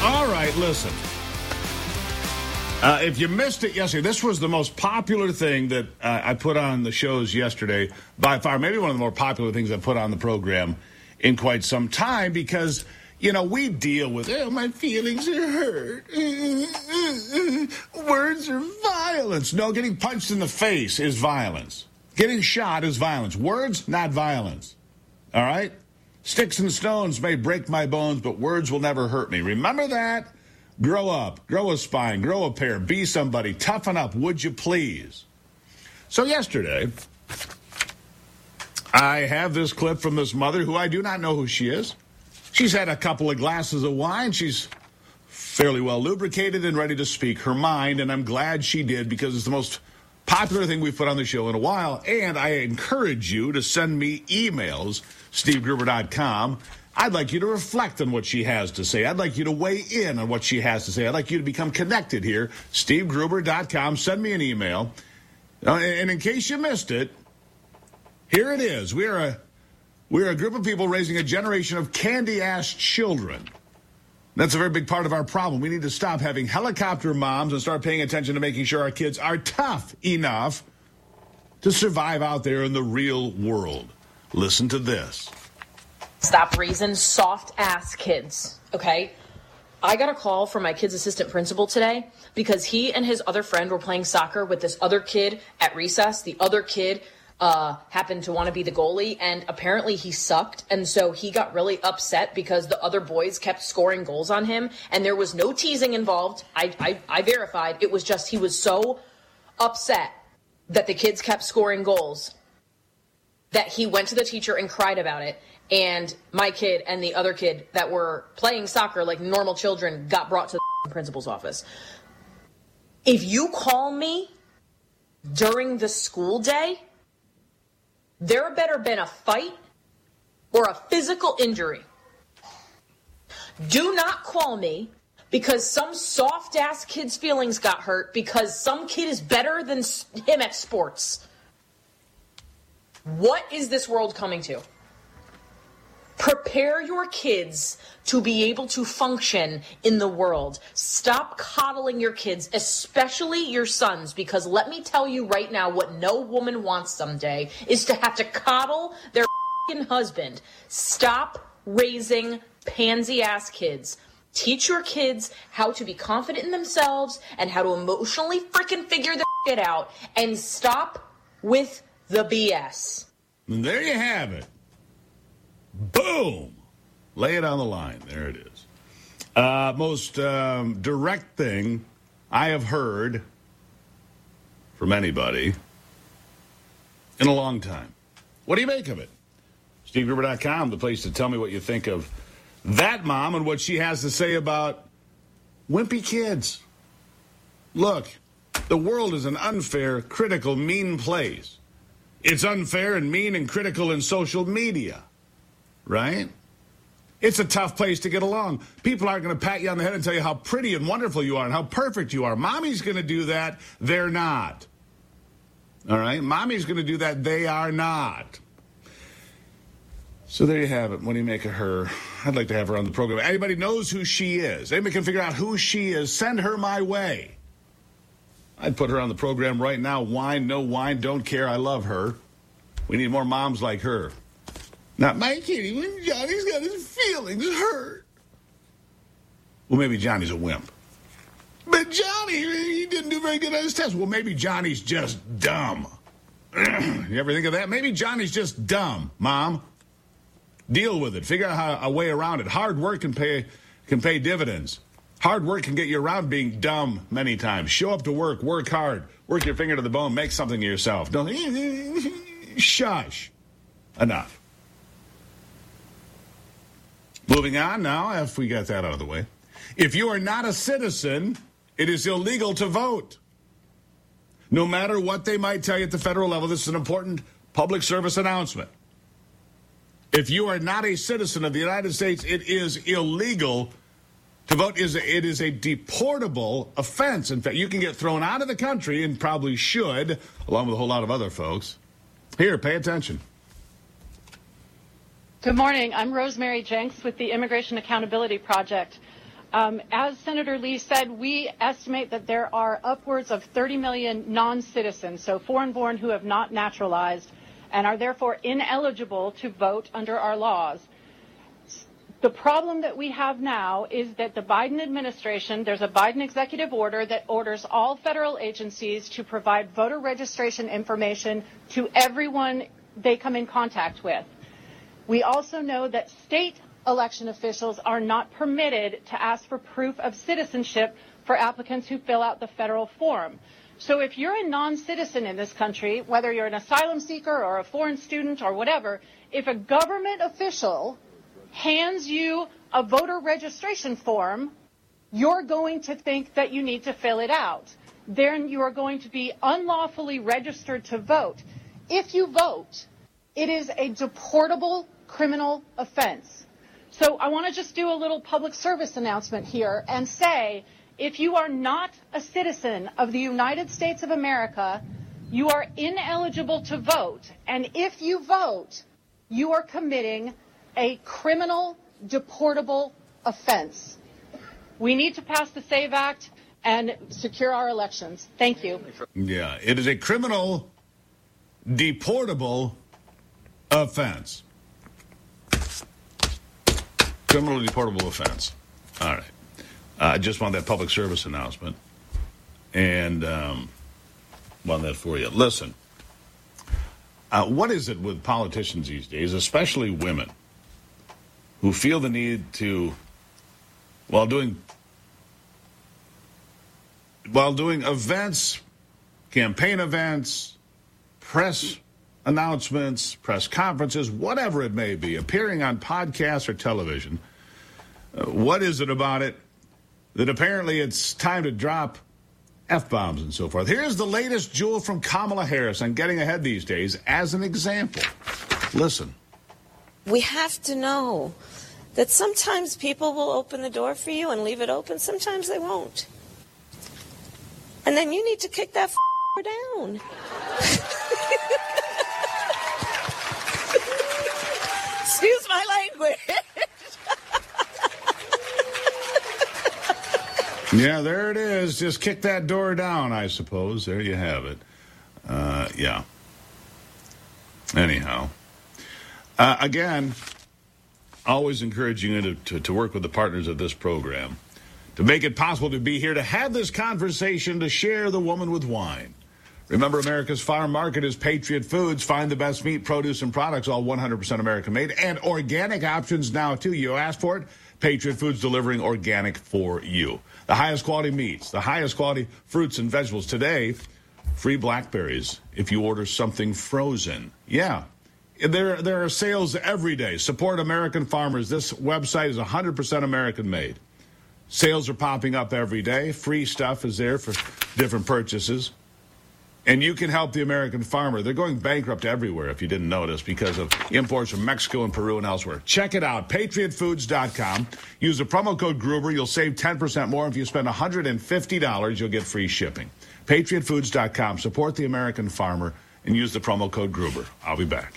All right, listen. If you missed it yesterday, this was the most popular thing that I put on the shows yesterday, by far, maybe one of the more popular things I put on the program in quite some time, because, you know, we deal with, my feelings are hurt. Words are violence. No, getting punched in the face is violence. Getting shot is violence. Words, not violence. All right? Sticks and stones may break my bones, but words will never hurt me. Remember that? Grow up. Grow a spine. Grow a pair. Be somebody. Toughen up, would you please? So yesterday, I have this clip from this mother who I do not know who she is. She's had a couple of glasses of wine. She's fairly well lubricated and ready to speak her mind, and I'm glad she did, because it's the most popular thing we've put on the show in a while. And I encourage you to send me emails, SteveGruber.com. I'd like you to reflect on what she has to say. I'd like you to weigh in on what she has to say. I'd like you to become connected here. SteveGruber.com. Send me an email. And in case you missed it, here it is. We're a group of people raising a generation of candy-ass children. That's a very big part of our problem. We need to stop having helicopter moms and start paying attention to making sure our kids are tough enough to survive out there in the real world. Listen to this. Stop raising soft-ass kids, okay? I got a call from my kid's assistant principal today because he and his other friend were playing soccer with this other kid at recess. The other kid happened to want to be the goalie, and apparently he sucked, and so he got really upset because the other boys kept scoring goals on him, and there was no teasing involved. I verified. It was just he was so upset that the kids kept scoring goals that he went to the teacher and cried about it. And my kid and the other kid that were playing soccer like normal children got brought to the principal's office. If you call me during the school day, there better been a fight or a physical injury. Do not call me because some soft-ass kid's feelings got hurt because some kid is better than him at sports. What is this world coming to? Prepare your kids to be able to function in the world. Stop coddling your kids, especially your sons, because let me tell you right now, what no woman wants someday is to have to coddle their husband. Stop raising pansy-ass kids. Teach your kids how to be confident in themselves and how to emotionally freaking figure their shit out, and stop with the BS. And there you have it. Boom! Lay it on the line. There it is. Most direct thing I have heard from anybody in a long time. What do you make of it? SteveGruber.com, the place to tell me what you think of that mom and what she has to say about wimpy kids. Look, the world is an unfair, critical, mean place. It's unfair and mean and critical in social media. Right? It's a tough place to get along. People aren't going to pat you on the head and tell you how pretty and wonderful you are and how perfect you are. Mommy's going to do that. They're not. All right? Mommy's going to do that. They are not. So there you have it. What do you make of her? I'd like to have her on the program. Anybody knows who she is? Anybody can figure out who she is? Send her my way. I'd put her on the program right now. Wine, no wine, don't care. I love her. We need more moms like her. Not my kitty. Johnny's got his feelings hurt. Well, maybe Johnny's a wimp. But Johnny, he didn't do very good on his test. Well, maybe Johnny's just dumb. You ever think of that? Maybe Johnny's just dumb, Mom. Deal with it. Figure out a way around it. Hard work can pay dividends. Hard work can get you around being dumb many times. Show up to work hard, work your finger to the bone, make something of yourself. Don't shush. Enough. Moving on now, if we got that out of the way. If you are not a citizen, it is illegal to vote. No matter what they might tell you at the federal level, this is an important public service announcement. If you are not a citizen of the United States, it is illegal to vote. It is a deportable offense. In fact, you can get thrown out of the country, and probably should, along with a whole lot of other folks. Here, pay attention. Good morning. I'm Rosemary Jenks with the Immigration Accountability Project. As Senator Lee said, we estimate that there are upwards of 30 million non-citizens, so foreign-born who have not naturalized and are therefore ineligible to vote under our laws. The problem that we have now is that the Biden administration, there's a Biden executive order that orders all federal agencies to provide voter registration information to everyone they come in contact with. We also know that state election officials are not permitted to ask for proof of citizenship for applicants who fill out the federal form. So if you're a non-citizen in this country, whether you're an asylum seeker or a foreign student or whatever, if a government official hands you a voter registration form, you're going to think that you need to fill it out. Then you are going to be unlawfully registered to vote. If you vote, it is a deportable criminal offense. So I want to just do a little public service announcement here and say, if you are not a citizen of the United States of America, you are ineligible to vote. And if you vote, you are committing a criminal, deportable offense. We need to pass the SAVE Act and secure our elections. Thank you. Yeah, it is a criminal, deportable offense. Criminal, deportable offense. All right. I just want that public service announcement. And want that for you. Listen, what is it with politicians these days, especially women, who feel the need to, while doing events, campaign events, press announcements, press conferences, whatever it may be, appearing on podcasts or television, what is it about it that apparently it's time to drop F-bombs and so forth? Here's the latest jewel from Kamala Harris on getting ahead these days as an example. Listen. We have to know that sometimes people will open the door for you and leave it open. Sometimes they won't. And then you need to kick that down. Excuse my language. Yeah, there it is. Just kick that door down, I suppose. There you have it. Yeah. Anyhow. Again, always encouraging you to work with the partners of this program to make it possible to be here, to have this conversation, to share the woman with wine. Remember, America's farm market is Patriot Foods. Find the best meat, produce, and products, all 100% American-made, and organic options now, too. You asked for it. Patriot Foods delivering organic for you. The highest quality meats, the highest quality fruits and vegetables. Today, free blackberries if you order something frozen. Yeah. There are sales every day. Support American farmers. This website is 100% American-made. Sales are popping up every day. Free stuff is there for different purchases. And you can help the American farmer. They're going bankrupt everywhere, if you didn't notice, because of imports from Mexico and Peru and elsewhere. Check it out, patriotfoods.com. Use the promo code Gruber. You'll save 10% more. If you spend $150, you'll get free shipping. Patriotfoods.com. Support the American farmer and use the promo code Gruber. I'll be back.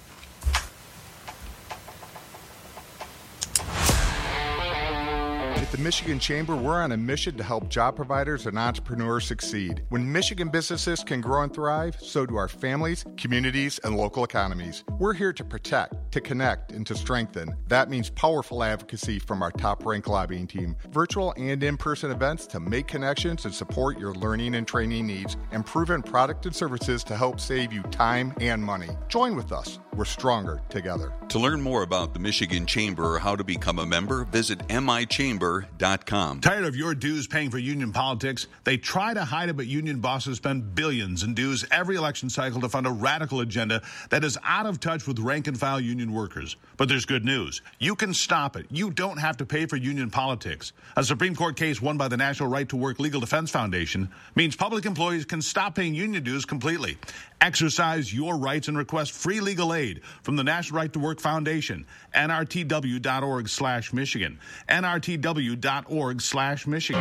At the Michigan Chamber, we're on a mission to help job providers and entrepreneurs succeed. When Michigan businesses can grow and thrive, so do our families, communities, and local economies. We're here to protect, to connect, and to strengthen. That means powerful advocacy from our top-ranked lobbying team, virtual and in-person events to make connections and support your learning and training needs, and proven product and services to help save you time and money. Join with us. We're stronger together. To learn more about the Michigan Chamber or how to become a member, visit michamber.com. Tired of your dues paying for union politics? They try to hide it, but union bosses spend billions in dues every election cycle to fund a radical agenda that is out of touch with rank-and-file union workers. But there's good news. You can stop it. You don't have to pay for union politics. A Supreme Court case won by the National Right to Work Legal Defense Foundation means public employees can stop paying union dues completely. Exercise your rights and request free legal aid from the National Right to Work Foundation, nrtw.org/Michigan, nrtw.org/Michigan.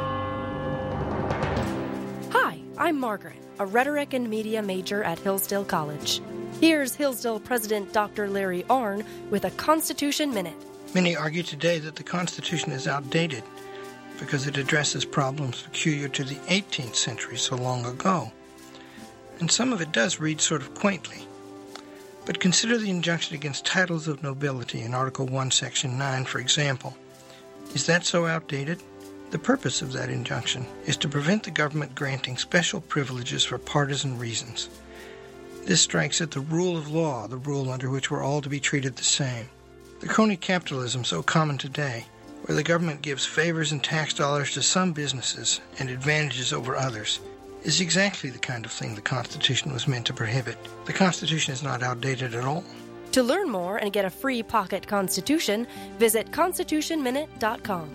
Hi, I'm Margaret, a rhetoric and media major at Hillsdale College. Here's Hillsdale President Dr. Larry Arnn with a Constitution Minute. Many argue today that the Constitution is outdated because it addresses problems peculiar to the 18th century so long ago. And some of it does read sort of quaintly. But consider the injunction against titles of nobility in Article 1, Section 9, for example. Is that so outdated? The purpose of that injunction is to prevent the government granting special privileges for partisan reasons. This strikes at the rule of law, the rule under which we're all to be treated the same. The crony capitalism so common today, where the government gives favors and tax dollars to some businesses and advantages over others, is exactly the kind of thing the Constitution was meant to prohibit. The Constitution is not outdated at all. To learn more and get a free pocket Constitution, visit constitutionminute.com.